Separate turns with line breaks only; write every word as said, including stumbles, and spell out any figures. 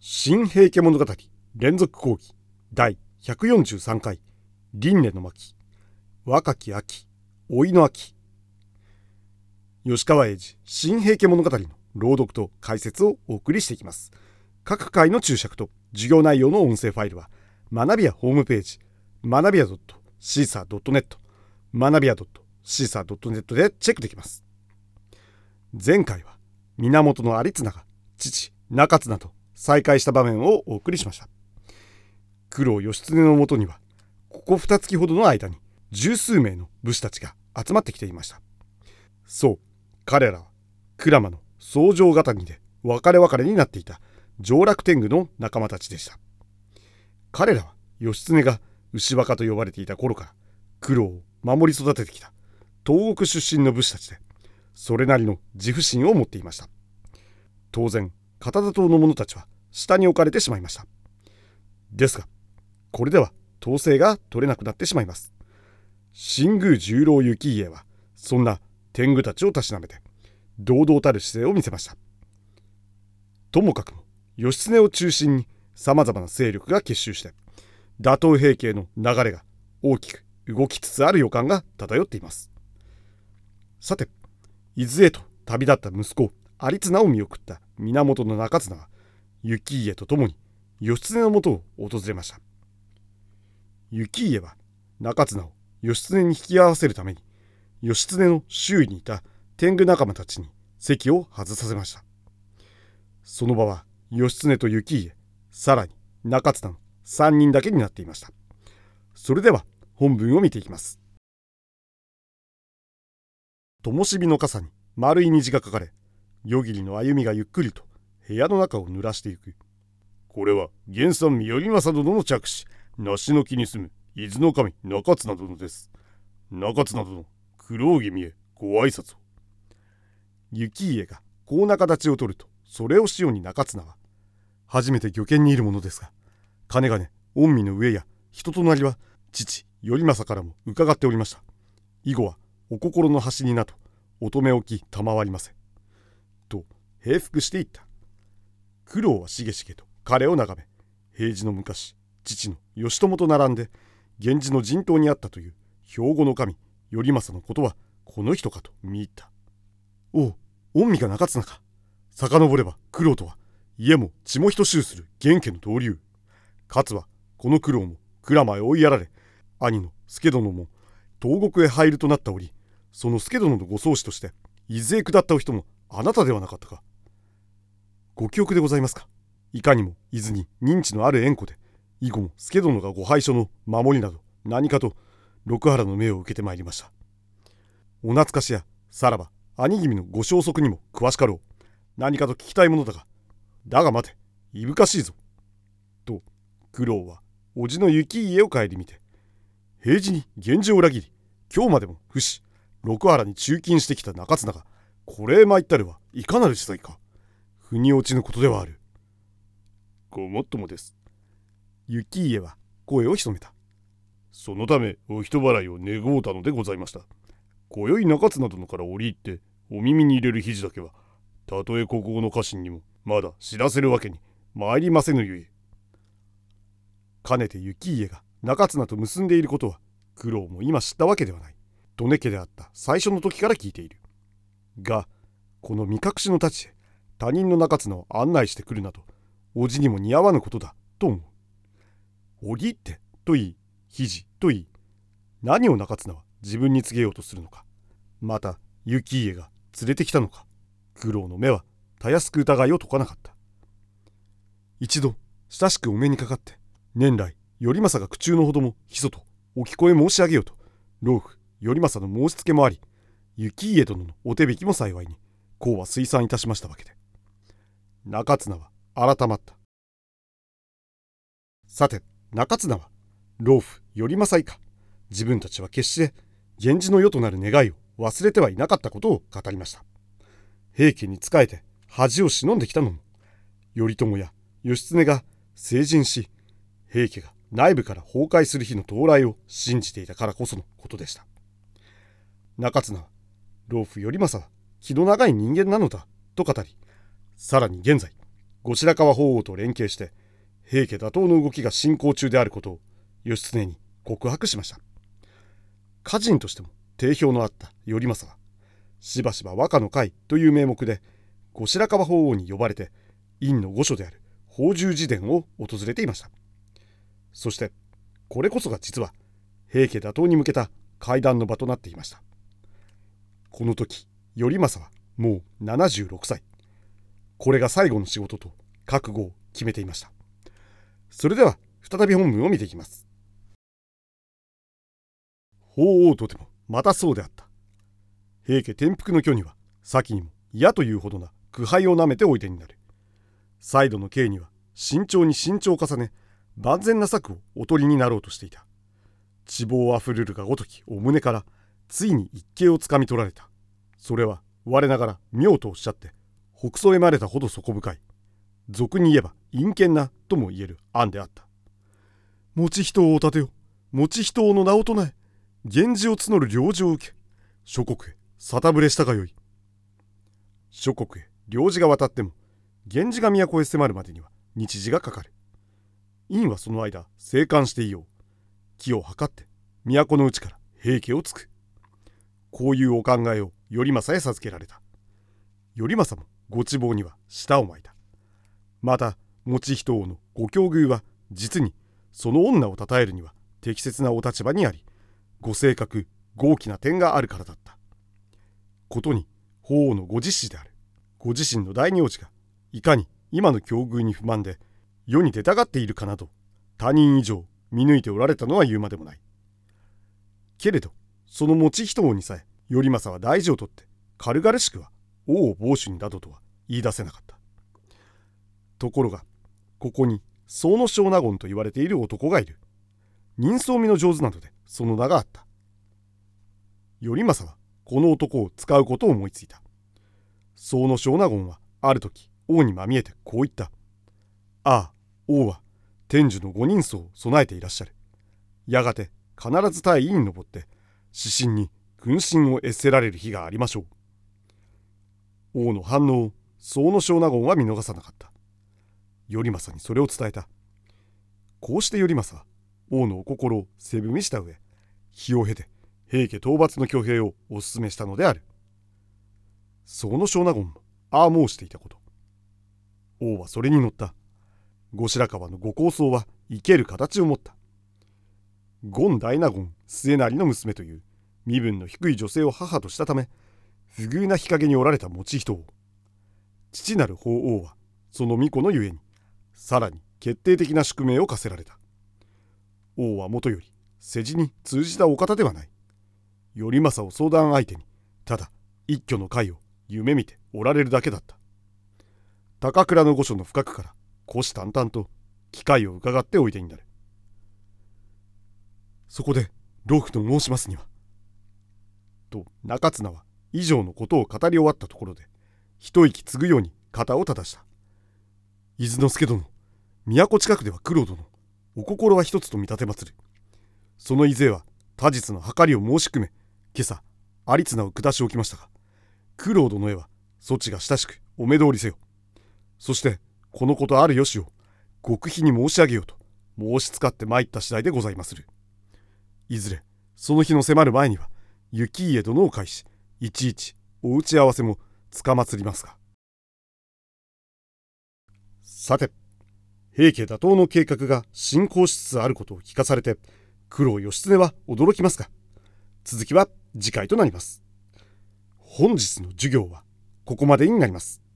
新平家物語連続講義だいひゃくよんじゅうさんかい輪廻の巻若き秋老いの秋。吉川英治新平家物語の朗読と解説をお送りしていきます。各回の注釈と授業内容の音声ファイルは学びやホームページ学びや シーサードットネット 学びや シーサードットネット でチェックできます。前回は源有綱が父中綱と再会した場面をお送りしました。九郎義経のもとにはここ二月ほどの間に十数名の武士たちが集まってきていました。そう、彼らは鞍馬の宗城ヶ谷で別れ別れになっていた上洛天狗の仲間たちでした。彼らは義経が牛若と呼ばれていた頃から九郎を守り育ててきた東国出身の武士たちで、それなりの自負心を持っていました。当然片田島の者たちは下に置かれてしまいました。ですがこれでは統制が取れなくなってしまいます。新宮十郎行家はそんな天狗たちをたしなめて堂々たる姿勢を見せました。ともかくも義経を中心にさまざまな勢力が結集して打倒平家の流れが大きく動きつつある予感が漂っています。さて、伊豆へと旅立った息子有綱を見送った源中綱は行家と共に義経のもとを訪れました。行家は中綱を義経に引き合わせるために義経の周囲にいた天狗仲間たちに席を外させました。その場は義経と行家、さらに中綱のさんにんだけになっていました。それでは本文を見ていきます。灯火の傘に丸い虹がかかれ、夜霧の歩みがゆっくりと部屋の中を濡らしていく。これは源三頼政殿の嫡子、梨の木に住む伊豆の神中綱殿です。中綱殿、九郎君へご挨拶を。行家がこう仲立ちを取ると、それをしように中綱は、初めて御見にいるものですが、かねがね御身の上や人となりは父頼政からも伺っておりました。以後はお心の端になとお止め置き賜りませ。と平伏していった。九郎はしげしげと彼を眺め、平治の昔父の義朝と並んで源氏の陣頭にあったという兵庫の神頼政のことはこの人かと見入った。おう、御身が中綱か。遡れば九郎とは家も血も等しゅうする元家の同流。かつはこの九郎も鞍馬へ追いやられ、兄の助殿も東国へ入るとなった折、その助殿のご宗師として伊豆へ下ったお人もあなたではなかったか。ご記憶でございますか。いかにも伊豆に認知のある縁故で、以後も助殿がご拝所の守りなど何かと六原の命を受けてまいりました。お懐かしやさらば兄君のご消息にも詳しかろう。何かと聞きたいものだが、だが待て、いぶかしいぞ。と九郎は叔父の行家を顧みて、平時に源氏を裏切り、今日までも不死六原に中勤してきた中綱がこれへ参ったるはいかなる事態か。腑に落ちぬことではある。ごもっともです。行家は声を潜めた。そのためお人払いを願うたのでございました。今宵中綱殿から折り入ってお耳に入れる記事だけは、たとえ国語の家臣にもまだ知らせるわけに参りませぬゆえ。かねて行家が中綱と結んでいることは九郎も今知ったわけではない。利根家であった最初の時から聞いている。がこの見隠しの太刀で他人の中綱を案内してくるなど、叔父にも似合わぬことだと思う。折り入ってといい、肘といい、何を中綱は自分に告げようとするのか。また行家が連れてきたのか。九郎の目はたやすく疑いを解かなかった。一度親しくお目にかかって、年来頼政が苦中のほどもひそとお聞こえ申し上げようと老夫頼政の申しつけもあり、行家殿のお手引きも幸いにこうは推算いたしましたわけで、中綱は改まった。さて中綱は老夫頼政以下自分たちは決して源氏の世となる願いを忘れてはいなかったことを語りました。平家に仕えて恥を忍んできたのも頼朝や義経が成人し、平家が内部から崩壊する日の到来を信じていたからこそのことでした。中綱は老夫頼政は気の長い人間なのだと語り、さらに現在後白河法皇と連携して平家打倒の動きが進行中であることを義経に告白しました。歌人としても定評のあった頼政はしばしば和歌の会という名目で後白河法皇に呼ばれて院の御所である法住寺殿を訪れていました。そしてこれこそが実は平家打倒に向けた会談の場となっていました。この時頼政はもうななじゅうろくさい。これが最後の仕事と覚悟を決めていました。それでは再び本文を見ていきます。法皇とてもまたそうであった。平家転覆の挙には先にも嫌というほどな苦杯をなめておいでになる。再度の刑には慎重に慎重を重ね万全な策をお取りになろうとしていた。地望あふるるがごときお胸からついに一計をつかみ取られた。それは我ながら妙とおっしゃって北総へまれたほど底深い、俗に言えば陰険なとも言える案であった。持ち人をお立てよ、持ち人の名を唱え、源氏を募る領事を受け、諸国へ沙汰ぶれしたがよい。諸国へ領事が渡っても源氏が都へ迫るまでには日時がかかる。院はその間静観していよう。気を図って都の内から平家をつく。こういうお考えを頼政へ授けられた。頼政もご地望には舌を巻いた。また持ち人王のご境遇は実にその女を称えるには適切なお立場にあり、ご性格豪気な点があるからだった。ことに法皇のご自子であるご自身の第二王子がいかに今の境遇に不満で世に出たがっているかなど他人以上見抜いておられたのは言うまでもない。けれどその持ち人王にさえ頼政は大事をとって軽々しくは王を傍主になどとは言い出せなかった。ところがここに宗之丞納言と言われている男がいる。人相見の上手なのでその名があった。頼政はこの男を使うことを思いついた。宗之丞納言はある時王にまみえてこう言った。ああ、王は天寿のご人相を備えていらっしゃる。やがて必ず大位に上って私心に軍心を得せられる日がありましょう。王の反応を宗之丞納言は見逃さなかった。頼政にそれを伝えた。こうして頼政は王のお心を背踏みした上、日を経て平家討伐の挙兵をお勧めしたのである。宗之丞納言もああ申していたこと。王はそれに乗った。後白河のご構想は生ける形を持った。権大納言末成の娘という身分の低い女性を母としたため不遇な日陰におられた持ち人を、父なる法皇はその巫女のゆえにさらに決定的な宿命を課せられた。王はもとより世辞に通じたお方ではない。頼政を相談相手にただ一挙の会を夢見ておられるだけだった。高倉の御所の深くから虎視眈々と機会を伺っておいでになる。そこで老夫と申しますにはと中綱は以上のことを語り終わったところで一息つぐように肩を正した。伊豆之助殿、都近くでは九郎殿、お心は一つと見立て祭る。その伊勢は他日の計りを申し組め、今朝有綱を下しおきましたが、九郎殿へはそちが親しくお目通りせよ。そしてこのことあるよしを極秘に申し上げようと申しつかって参った次第でございまする。いずれその日の迫る前には行家殿を介し、いちいちお打ち合わせもつかまつりますが。さて、平家打倒の計画が進行しつつあることを聞かされて九郎義経は驚きますが、続きは次回となります。本日の授業はここまでになります。